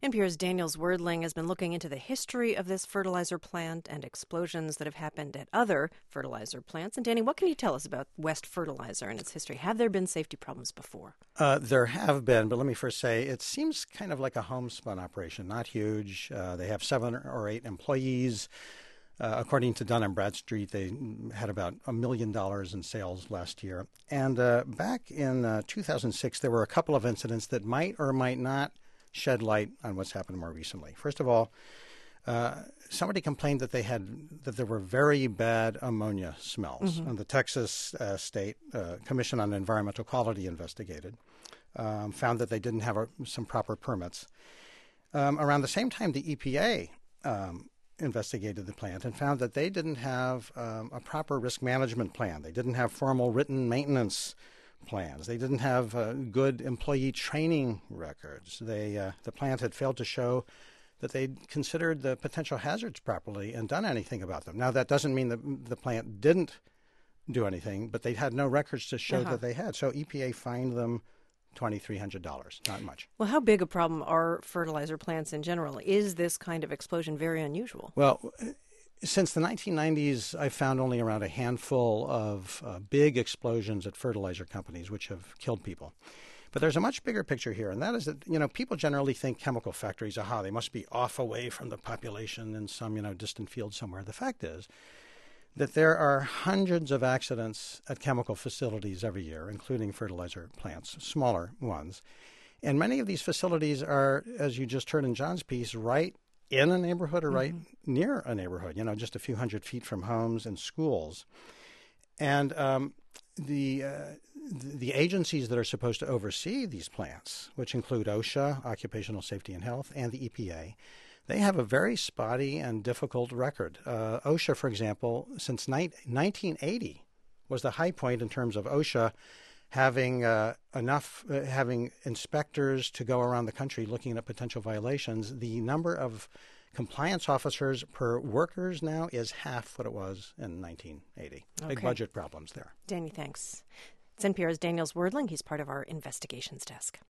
NPR's Daniel Zwerdling has been looking into the history of this fertilizer plant and explosions that have happened at other fertilizer plants. And Danny, what can you tell us about West Fertilizer and its history? Have there been safety problems before? There have been, but let me first say it seems kind of like a homespun operation, not huge. They have 7 or 8 employees. According to Dun & Bradstreet, they had about $1 million in sales last year. And back in 2006, there were a couple of incidents that might or might not shed light on what's happened more recently. First of all, somebody complained that there were very bad ammonia smells. And the Texas State Commission on Environmental Quality investigated, found that they didn't have some proper permits. Around the same time, the EPA investigated the plant and found that they didn't have a proper risk management plan. They didn't have formal written maintenance plans. They didn't have good employee training records. The plant had failed to show that they'd considered the potential hazards properly and done anything about them. Now, that doesn't mean that the plant didn't do anything, but they had no records to show that they had. So EPA fined them $2,300, not much. Well, how big a problem are fertilizer plants in general? Is this kind of explosion very unusual? Well, since the 1990s, I've found only around a handful of big explosions at fertilizer companies which have killed people. But there's a much bigger picture here, and that is that, people generally think chemical factories, they must be off away from the population in some, distant field somewhere. The fact is that there are hundreds of accidents at chemical facilities every year, including fertilizer plants, smaller ones. And many of these facilities are, as you just heard in John's piece, right in a neighborhood or right near a neighborhood, just a few hundred feet from homes and schools. And the agencies that are supposed to oversee these plants, which include OSHA, Occupational Safety and Health, and the EPA, they have a very spotty and difficult record. OSHA, for example, since 1980 was the high point in terms of OSHA having having inspectors to go around the country looking at potential violations. The number of compliance officers per workers now is half what it was in 1980. Okay. Big budget problems there. Danny, thanks. It's NPR's Daniel Zwerdling. He's part of our investigations desk.